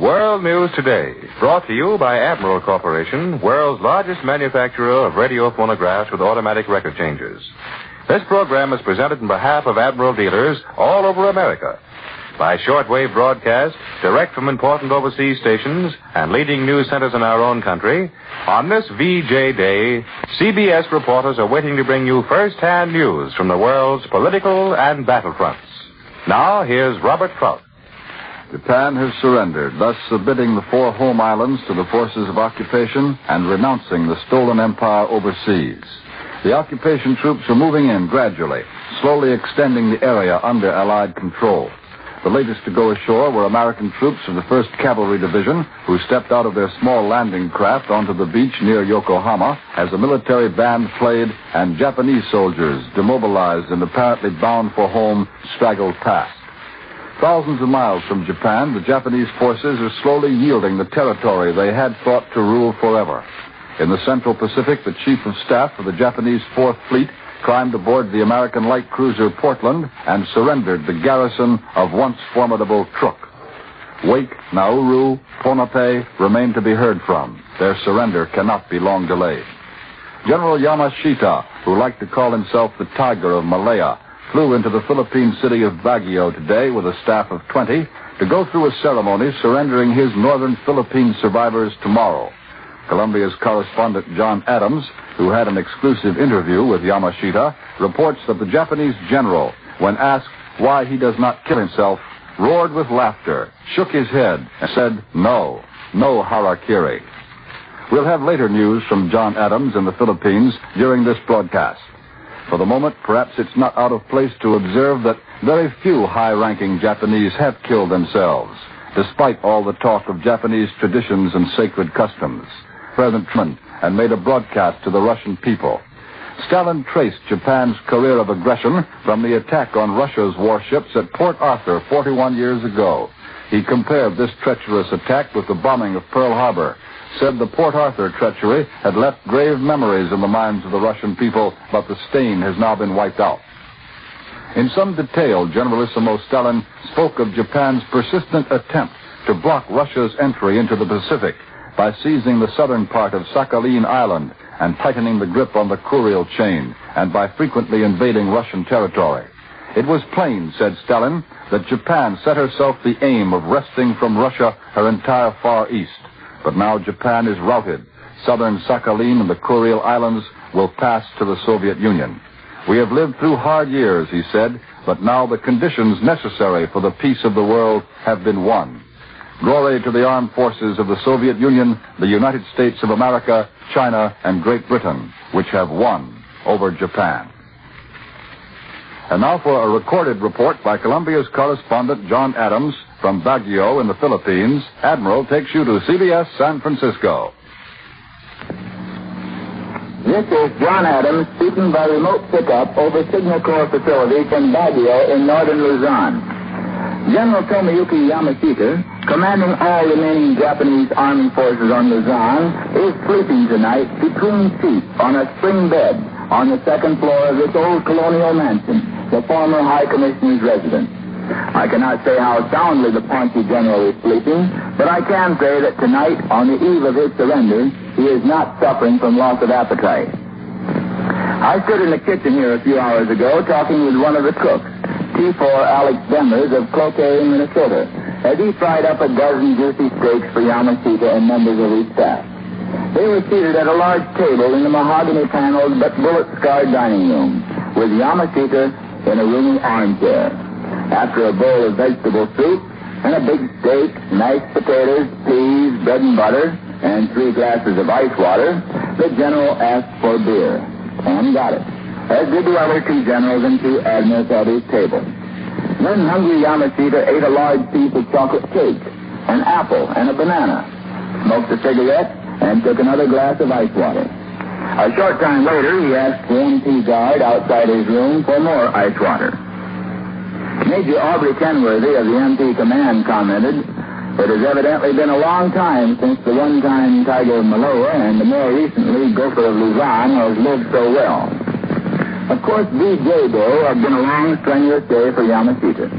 World News Today, brought to you by Admiral Corporation, world's largest manufacturer of radio phonographs with automatic record changers. This program is presented on behalf of Admiral dealers all over America. By shortwave broadcast, direct from important overseas stations and leading news centers in our own country, on this VJ Day, CBS reporters are waiting to bring you first-hand news from the world's political and battlefronts. Now, here's Robert Trout. Japan has surrendered, thus submitting the 4 home islands to the forces of occupation and renouncing the stolen empire overseas. The occupation troops are moving in gradually, slowly extending the area under Allied control. The latest to go ashore were American troops of the 1st Cavalry Division, who stepped out of their small landing craft onto the beach near Yokohama as a military band played and Japanese soldiers, demobilized and apparently bound for home, straggled past. Thousands of miles from Japan, the Japanese forces are slowly yielding the territory they had thought to rule forever. In the Central Pacific, the Chief of Staff of the Japanese 4th Fleet climbed aboard the American light cruiser Portland and surrendered the garrison of once formidable Truk. Wake, Nauru, Ponape remain to be heard from. Their surrender cannot be long delayed. General Yamashita, who liked to call himself the Tiger of Malaya, flew into the Philippine city of Baguio today with a staff of 20 to go through a ceremony surrendering his northern Philippine survivors tomorrow. Columbia's correspondent John Adams, who had an exclusive interview with Yamashita, reports that the Japanese general, when asked why he does not kill himself, roared with laughter, shook his head, and said, no harakiri. We'll have later news from John Adams in the Philippines during this broadcast. For the moment, perhaps it's not out of place to observe that very few high-ranking Japanese have killed themselves, despite all the talk of Japanese traditions and sacred customs. President Truman and made a broadcast to the Russian people. Stalin traced Japan's career of aggression from the attack on Russia's warships at Port Arthur 41 years ago. He compared this treacherous attack with the bombing of Pearl Harbor, said the Port Arthur treachery had left grave memories in the minds of the Russian people, but the stain has now been wiped out. In some detail, Generalissimo Stalin spoke of Japan's persistent attempt to block Russia's entry into the Pacific by seizing the southern part of Sakhalin Island and tightening the grip on the Kuril chain, and by frequently invading Russian territory. It was plain, said Stalin, that Japan set herself the aim of wresting from Russia her entire Far East. But now Japan is routed. Southern Sakhalin and the Kuril Islands will pass to the Soviet Union. We have lived through hard years, he said, but now the conditions necessary for the peace of the world have been won. Glory to the armed forces of the Soviet Union, the United States of America, China, and Great Britain, which have won over Japan. And now for a recorded report by Columbia's correspondent John Adams from Baguio in the Philippines. Admiral takes you to CBS San Francisco. This is John Adams speaking by remote pickup over Signal Corps facility from Baguio in northern Luzon. General Tomoyuki Yamashita, commanding all remaining Japanese Army forces on Luzon, is sleeping tonight between seats on a spring bed on the 2nd floor of this old colonial mansion, the former High Commissioner's residence. I cannot say how soundly the paunchy general is sleeping, but I can say that tonight, on the eve of his surrender, he is not suffering from loss of appetite. I stood in the kitchen here a few hours ago talking with one of the cooks, T4 Alex Demers of Cloquet, Minnesota, as he fried up a dozen juicy steaks for Yamashita and members of his staff. They were seated at a large table in the mahogany-paneled but bullet-scarred dining room, with Yamashita in a roomy armchair. After a bowl of vegetable soup and a big steak, mashed potatoes, peas, bread and butter, and 3 glasses of ice water, the general asked for beer, and got it, as did the other 2 generals and 2 admirals at his table. Then hungry Yamashita ate a large piece of chocolate cake, an apple, and a banana, smoked a cigarette, and took another glass of ice water. A short time later, he asked the MP guard outside his room for more ice water. Major Aubrey Kenworthy of the MP command commented, "It has evidently been a long time since the one-time Tiger of Maloa and the more recently Gopher of Luzon has lived so well." Of course, VJ Day had been a long, strenuous day for Yamashita.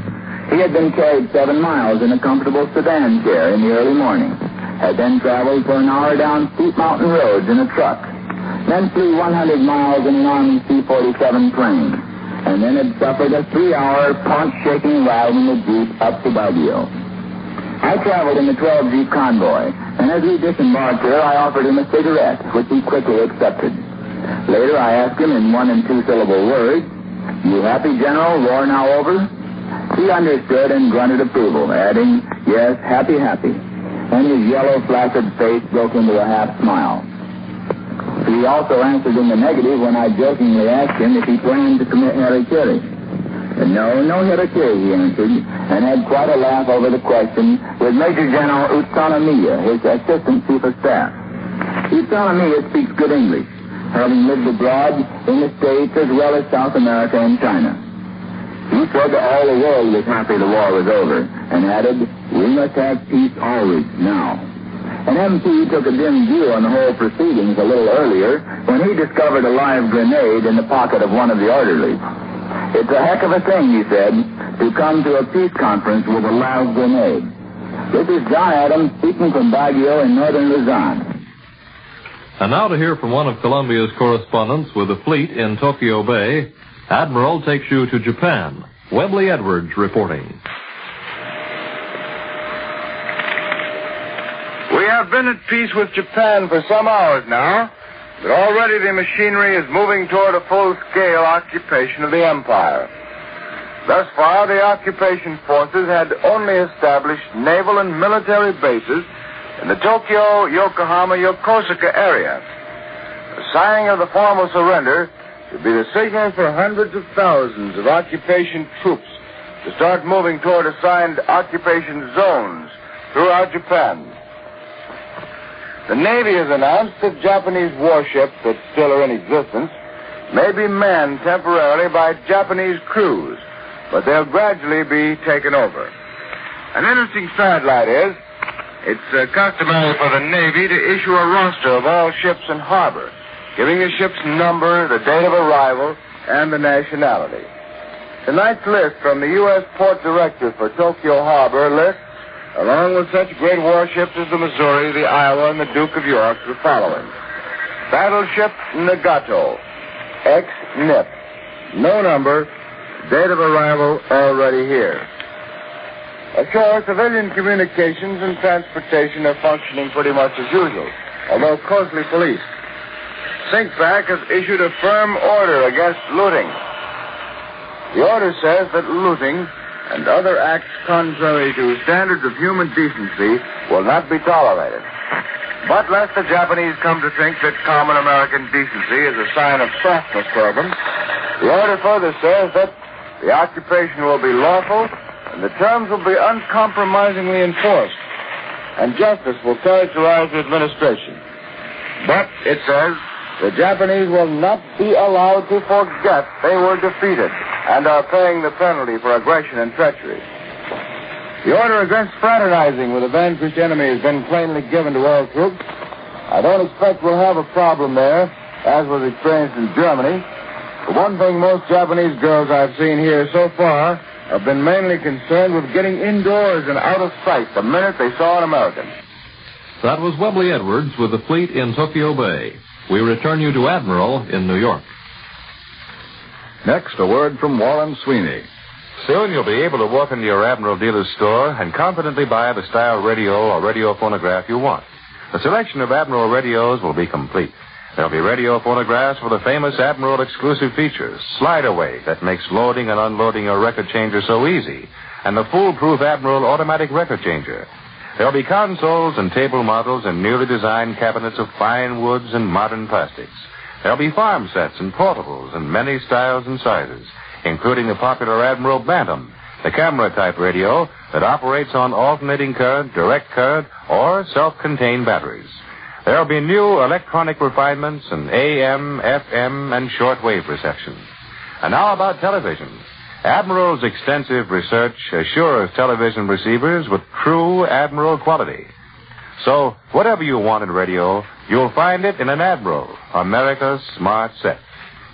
He had been carried 7 miles in a comfortable sedan chair in the early morning, had then traveled for an hour down steep mountain roads in a truck, then flew 100 miles in an Army C-47 plane, and then had suffered a 3-hour paunch-shaking ride in the Jeep up to Baguio. I traveled in the 12-Jeep convoy, and as we disembarked here, I offered him a cigarette, which he quickly accepted. Later, I asked him in 1- and 2-syllable words, "You happy, General? War now over?" He understood and grunted approval, adding, "Yes, happy, happy." And his yellow, flaccid face broke into a half smile. He also answered in the negative when I jokingly asked him if he planned to commit harakiri. "No, no harakiri," he answered, and had quite a laugh over the question with Major General Utsunomiya, his Assistant Chief of Staff. Utsunomiya speaks good English, having lived abroad in the States as well as South America and China. He said that all the world was happy the war was over, and added, "We must have peace always now." An MP took a dim view on the whole proceedings a little earlier when he discovered a live grenade in the pocket of one of the orderlies. "It's a heck of a thing," he said, "to come to a peace conference with a live grenade." This is John Adams speaking from Baguio in northern Luzon. And now to hear from one of Columbia's correspondents with the fleet in Tokyo Bay. Admiral takes you to Japan. Webley Edwards reporting. We have been at peace with Japan for some hours now, but already the machinery is moving toward a full-scale occupation of the empire. Thus far, the occupation forces had only established naval and military bases in the Tokyo, Yokohama, Yokosuka area. The signing of the formal surrender would be the signal for hundreds of thousands of occupation troops to start moving toward assigned occupation zones throughout Japan. The Navy has announced that Japanese warships that still are in existence may be manned temporarily by Japanese crews, but they'll gradually be taken over. An interesting sidelight is it's customary for the Navy to issue a roster of all ships in harbor, giving the ship's number, the date of arrival, and the nationality. Tonight's list from the U.S. Port Director for Tokyo Harbor lists, along with such great warships as the Missouri, the Iowa, and the Duke of York, the following. Battleship Nagato, ex-NIP. No number, date of arrival already here. Ashore, civilian communications and transportation are functioning pretty much as usual, although closely policed. SINCPAC has issued a firm order against looting. The order says that looting and other acts contrary to standards of human decency will not be tolerated. But lest the Japanese come to think that common American decency is a sign of softness for them, the order further says that the occupation will be lawful and the terms will be uncompromisingly enforced, and justice will characterize the administration. But, it says, the Japanese will not be allowed to forget they were defeated and are paying the penalty for aggression and treachery. The order against fraternizing with a vanquished enemy has been plainly given to all troops. I don't expect we'll have a problem there, as was experienced in Germany. The one thing most Japanese girls I've seen here so far have been mainly concerned with getting indoors and out of sight the minute they saw an American. That was Webley Edwards with the fleet in Tokyo Bay. We return you to Admiral in New York. Next, a word from Warren Sweeney. Soon you'll be able to walk into your Admiral dealer's store and confidently buy the style radio or radio phonograph you want. The selection of Admiral radios will be complete. There'll be radio phonographs for the famous Admiral exclusive features, slide away that makes loading and unloading your record changer so easy, and the foolproof Admiral automatic record changer. There'll be consoles and table models and newly designed cabinets of fine woods and modern plastics. There'll be farm sets and portables in many styles and sizes, including the popular Admiral Bantam, the camera-type radio that operates on alternating current, direct current, or self-contained batteries. There'll be new electronic refinements in AM, FM, and shortwave reception. And now about television. Admiral's extensive research assures television receivers with true Admiral quality. So, whatever you want in radio, you'll find it in an Admiral, America's smart set.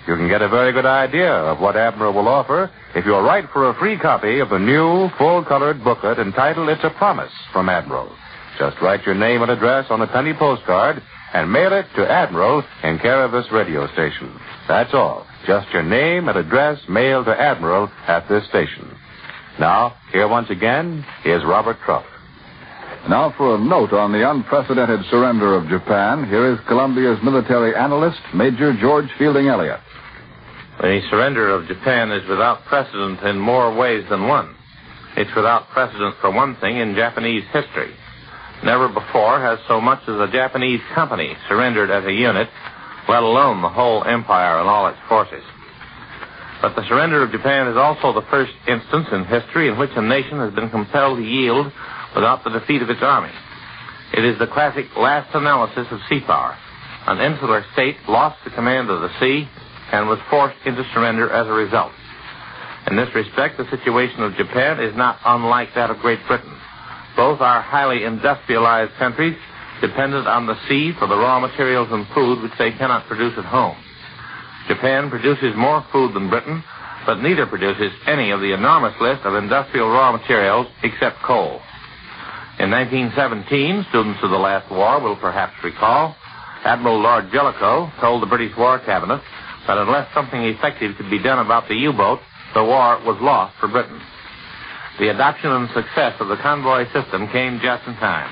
You can get a very good idea of what Admiral will offer if you'll write for a free copy of the new, full-colored booklet entitled It's a Promise from Admiral. Just write your name and address on a penny postcard and mail it to Admiral in care of this radio station. That's all. Just your name and address mailed to Admiral at this station. Now, here once again is Robert Trout. Now for a note on the unprecedented surrender of Japan, here is Columbia's military analyst, Major George Fielding Elliott. The surrender of Japan is without precedent in more ways than one. It's without precedent, for one thing, in Japanese history. Never before has so much as a Japanese company surrendered as a unit, let alone the whole empire and all its forces. But the surrender of Japan is also the first instance in history in which a nation has been compelled to yield without the defeat of its army. It is the classic last analysis of sea power. An insular state lost the command of the sea and was forced into surrender as a result. In this respect, the situation of Japan is not unlike that of Great Britain. Both are highly industrialized countries dependent on the sea for the raw materials and food which they cannot produce at home. Japan produces more food than Britain, but neither produces any of the enormous list of industrial raw materials except coal. In 1917, students of the last war will perhaps recall, Admiral Lord Jellicoe told the British War Cabinet that unless something effective could be done about the U-boat, the war was lost for Britain. The adoption and success of the convoy system came just in time.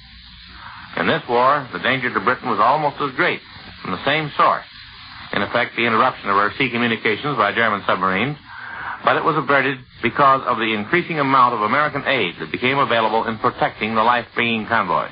In this war, the danger to Britain was almost as great, from the same source. In effect, the interruption of our sea communications by German submarines, but it was averted because of the increasing amount of American aid that became available in protecting the life-bringing convoys.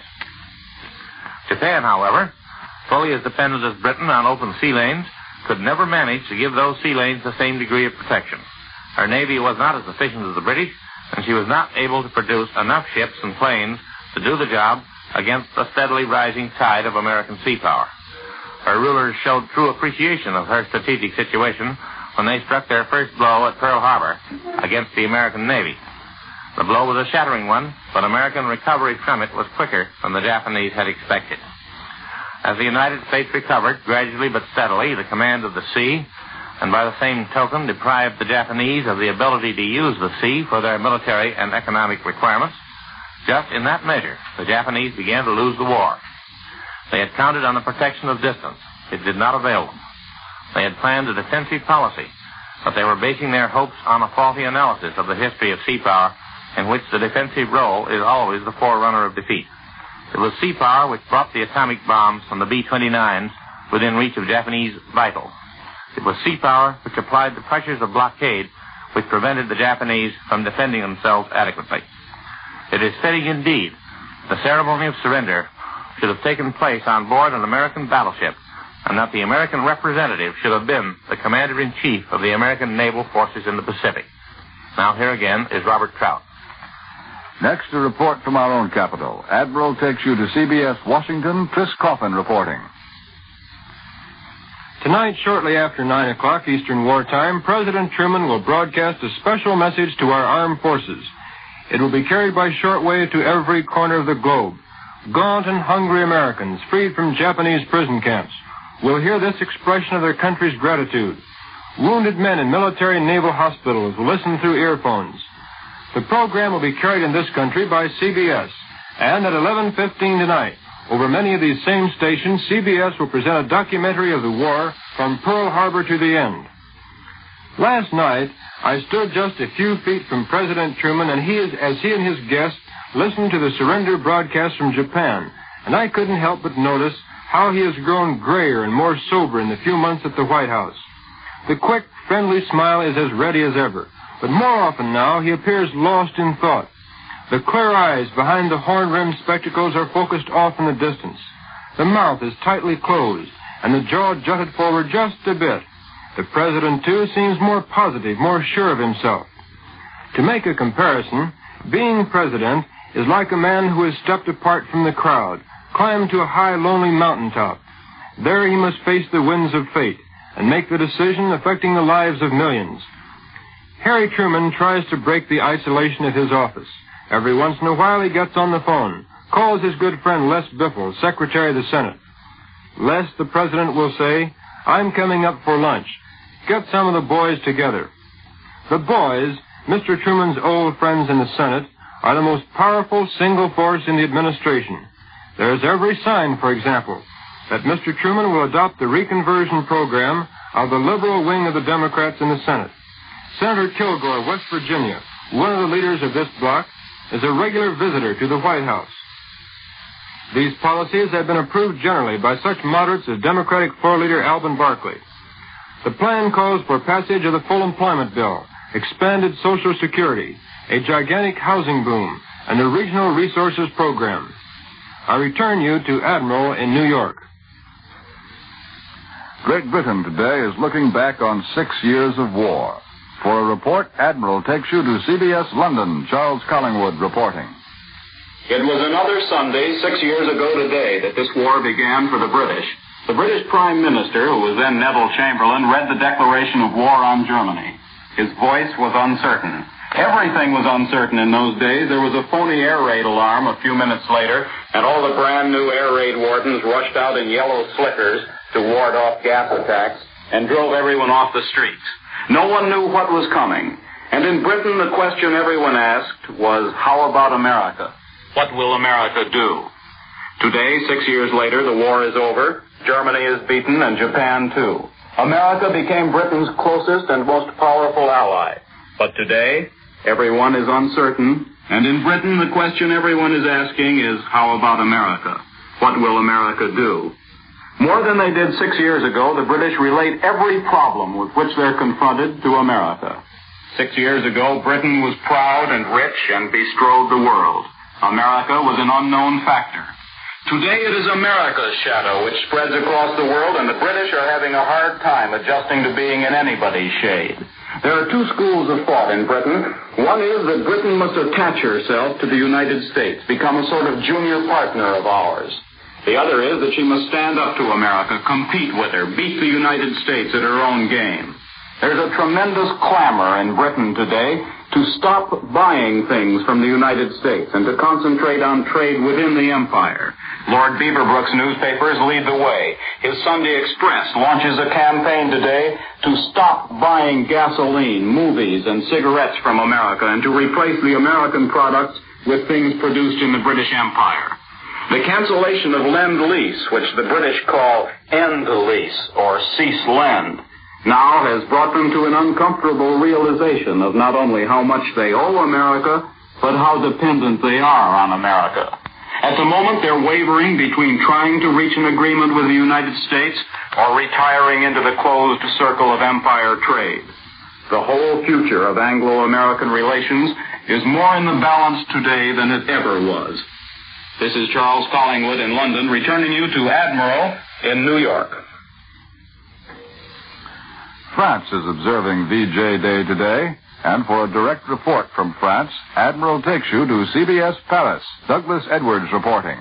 Japan, however, fully as dependent as Britain on open sea lanes, could never manage to give those sea lanes the same degree of protection. Her navy was not as efficient as the British, and she was not able to produce enough ships and planes to do the job against the steadily rising tide of American sea power. Her rulers showed true appreciation of her strategic situation when they struck their first blow at Pearl Harbor against the American Navy. The blow was a shattering one, but American recovery from it was quicker than the Japanese had expected. As the United States recovered, gradually but steadily, the command of the sea, and by the same token deprived the Japanese of the ability to use the sea for their military and economic requirements, just in that measure, the Japanese began to lose the war. They had counted on the protection of distance. It did not avail them. They had planned a defensive policy, but they were basing their hopes on a faulty analysis of the history of sea power, in which the defensive role is always the forerunner of defeat. It was sea power which brought the atomic bombs from the B-29s within reach of Japanese vitals. It was sea power which applied the pressures of blockade which prevented the Japanese from defending themselves adequately. It is fitting indeed the ceremony of surrender should have taken place on board an American battleship, and that the American representative should have been the commander-in-chief of the American naval forces in the Pacific. Now, here again is Robert Trout. Next, a report from our own capital. Admiral takes you to CBS Washington. Chris Coffin reporting. Tonight, shortly after 9 o'clock Eastern Wartime, President Truman will broadcast a special message to our armed forces. It will be carried by shortwave to every corner of the globe. Gaunt and hungry Americans, freed from Japanese prison camps, will hear this expression of their country's gratitude. Wounded men in military and naval hospitals will listen through earphones. The program will be carried in this country by CBS, and at 11:15 tonight, over many of these same stations, CBS will present a documentary of the war from Pearl Harbor to the end. Last night, I stood just a few feet from President Truman, and as he and his guests listened to the surrender broadcast from Japan, and I couldn't help but notice how he has grown grayer and more sober in the few months at the White House. The quick, friendly smile is as ready as ever, but more often now he appears lost in thought. The clear eyes behind the horn-rimmed spectacles are focused off in the distance. The mouth is tightly closed, and the jaw jutted forward just a bit. The president, too, seems more positive, more sure of himself. To make a comparison, being president is like a man who has stepped apart from the crowd, climbed to a high, lonely mountaintop. There he must face the winds of fate and make the decision affecting the lives of millions. Harry Truman tries to break the isolation at his office. Every once in a while he gets on the phone, calls his good friend Les Biffle, Secretary of the Senate. Les, the president, will say, "I'm coming up for lunch," get some of the boys together. The boys, Mr. Truman's old friends in the Senate, are the most powerful single force in the administration. There is every sign, for example, that Mr. Truman will adopt the reconversion program of the liberal wing of the Democrats in the Senate. Senator Kilgore of West Virginia, one of the leaders of this bloc, is a regular visitor to the White House. These policies have been approved generally by such moderates as Democratic floor leader Alvin Barkley. The plan calls for passage of the full employment bill, expanded Social Security, a gigantic housing boom, and a regional resources program. I return you to Admiral in New York. Great Britain today is looking back on 6 years of war. For a report, Admiral takes you to CBS London. Charles Collingwood reporting. It was another Sunday 6 years ago today that this war began for the British. The British Prime Minister, who was then Neville Chamberlain, read the declaration of war on Germany. His voice was uncertain. Everything was uncertain in those days. There was a phony air raid alarm a few minutes later, and all the brand new air raid wardens rushed out in yellow slickers to ward off gas attacks and drove everyone off the streets. No one knew what was coming. And in Britain, the question everyone asked was, how about America? What will America do? Today, 6 years later, the war is over. Germany is beaten, and Japan, too. America became Britain's closest and most powerful ally. But today, everyone is uncertain, and in Britain, the question everyone is asking is, how about America? What will America do? More than they did 6 years ago, the British relate every problem with which they're confronted to America. 6 years ago, Britain was proud and rich and bestrode the world. America was an unknown factor. Today it is America's shadow which spreads across the world, and the British are having a hard time adjusting to being in anybody's shade. There are two schools of thought in Britain. One is that Britain must attach herself to the United States, become a sort of junior partner of ours. The other is that she must stand up to America, compete with her, beat the United States at her own game. There's a tremendous clamor in Britain today to stop buying things from the United States and to concentrate on trade within the empire. Lord Beaverbrook's newspapers lead the way. His Sunday Express launches a campaign today to stop buying gasoline, movies, and cigarettes from America and to replace the American products with things produced in the British Empire. The cancellation of Lend-Lease, which the British call End-Lease or Cease Lend, now has brought them to an uncomfortable realization of not only how much they owe America, but how dependent they are on America. At the moment, they're wavering between trying to reach an agreement with the United States or retiring into the closed circle of empire trade. The whole future of Anglo-American relations is more in the balance today than it ever was. This is Charles Collingwood in London, returning you to Admiral in New York. France is observing VJ Day today, and for a direct report from France, Admiral takes you to CBS Paris. Douglas Edwards reporting.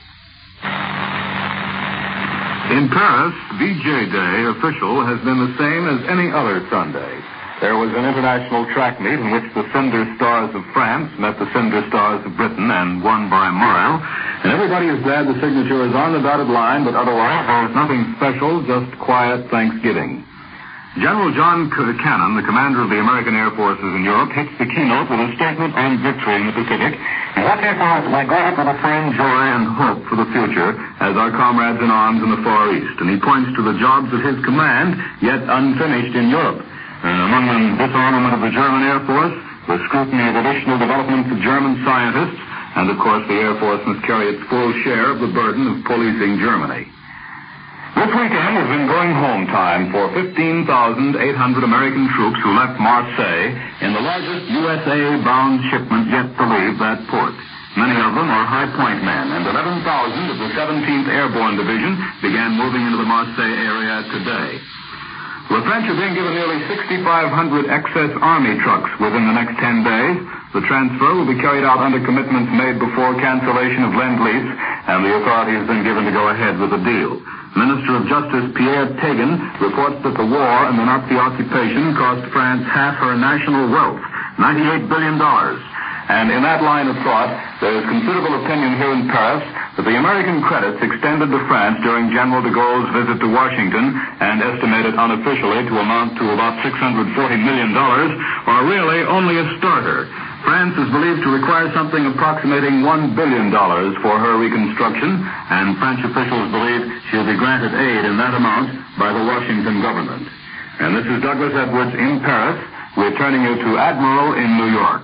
In Paris, VJ Day official has been the same as any other Sunday. There was an international track meet in which the Cinder Stars of France met the Cinder Stars of Britain and won by a mile. And everybody is glad the signature is on the dotted line, but otherwise there's nothing special, just quiet Thanksgiving. General John Cannon, the commander of the American Air Forces in Europe, hits the keynote with a statement on victory in the Pacific. And what this is, we're going for the same joy and hope for the future as our comrades in arms in the Far East. And he points to the jobs of his command, yet unfinished in Europe. Among them, disarmament of the German Air Force, the scrutiny of additional developments of German scientists, and, of course, the Air Force must carry its full share of the burden of policing Germany. This weekend has been going home time for 15,800 American troops who left Marseille in the largest USA-bound shipment yet to leave that port. Many of them are High Point men, and 11,000 of the 17th Airborne Division began moving into the Marseille area today. The French are being given nearly 6,500 excess Army trucks within the next 10 days. The transfer will be carried out under commitments made before cancellation of Lend-Lease, and the authority has been given to go ahead with the deal. Minister of Justice Pierre Tegan reports that the war and the Nazi occupation cost France half her national wealth, $98 billion. And in that line of thought, there is considerable opinion here in Paris that the American credits extended to France during General de Gaulle's visit to Washington and estimated unofficially to amount to about $640 million are really only a starter. France is believed to require something approximating $1 billion for her reconstruction, and French officials believe she'll be granted aid in that amount by the Washington government. And this is Douglas Edwards in Paris, returning you to Admiral in New York.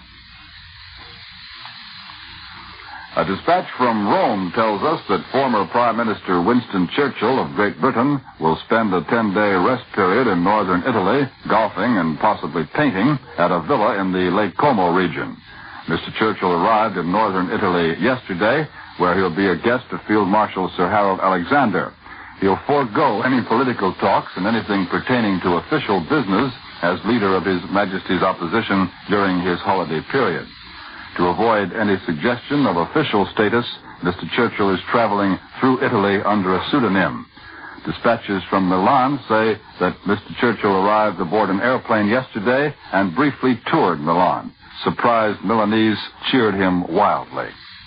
A dispatch from Rome tells us that former Prime Minister Winston Churchill of Great Britain will spend a 10-day rest period in northern Italy, golfing and possibly painting at a villa in the Lake Como region. Mr. Churchill arrived in northern Italy yesterday, where he'll be a guest of Field Marshal Sir Harold Alexander. He'll forego any political talks and anything pertaining to official business as leader of His Majesty's opposition during his holiday period. To avoid any suggestion of official status, Mr. Churchill is traveling through Italy under a pseudonym. Dispatches from Milan say that Mr. Churchill arrived aboard an airplane yesterday and briefly toured Milan. Surprised Milanese cheered him wildly.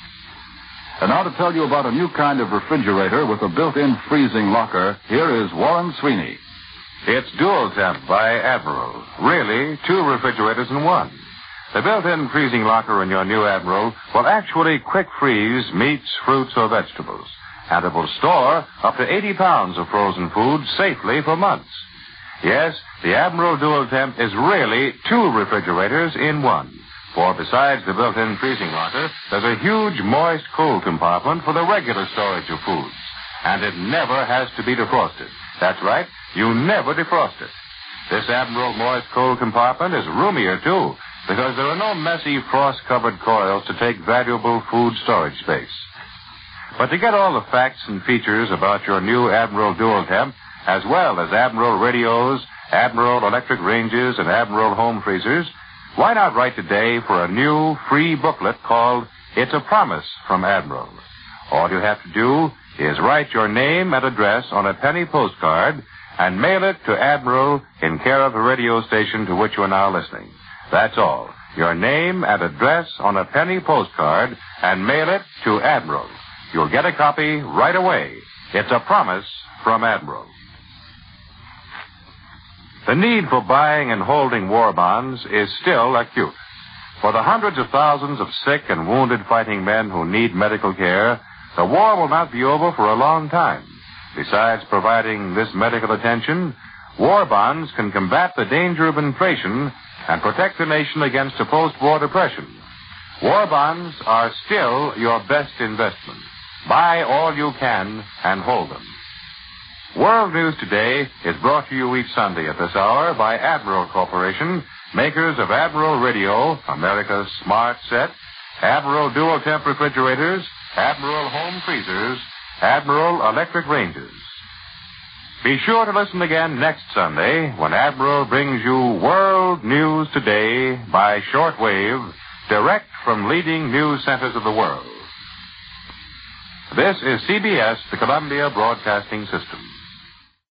And now to tell you about a new kind of refrigerator with a built-in freezing locker, here is Warren Sweeney. It's Dual Temp by Admiral. Really, 2 refrigerators in one. The built-in freezing locker in your new Admiral will actually quick freeze meats, fruits, or vegetables. And it will store up to 80 pounds of frozen food safely for months. Yes, the Admiral Dual Temp is really 2 refrigerators in one. For besides the built-in freezing locker, there's a huge moist cold compartment for the regular storage of foods. And it never has to be defrosted. That's right, you never defrost it. This Admiral moist cold compartment is roomier, too, because there are no messy frost-covered coils to take valuable food storage space. But to get all the facts and features about your new Admiral Dual Temp, as well as Admiral radios, Admiral electric ranges, and Admiral home freezers, why not write today for a new free booklet called It's a Promise from Admiral? All you have to do is write your name and address on a penny postcard and mail it to Admiral in care of the radio station to which you are now listening. That's all. Your name and address on a penny postcard and mail it to Admiral. You'll get a copy right away. It's a promise from Admiral. The need for buying and holding war bonds is still acute. For the hundreds of thousands of sick and wounded fighting men who need medical care, the war will not be over for a long time. Besides providing this medical attention, war bonds can combat the danger of inflation and protect the nation against a post-war depression. War bonds are still your best investment. Buy all you can and hold them. World News Today is brought to you each Sunday at this hour by Admiral Corporation, makers of Admiral Radio, America's smart set, Admiral Dual Temp refrigerators, Admiral home freezers, Admiral electric ranges. Be sure to listen again next Sunday when Admiral brings you World News Today by shortwave, direct from leading news centers of the world. This is CBS, the Columbia Broadcasting System.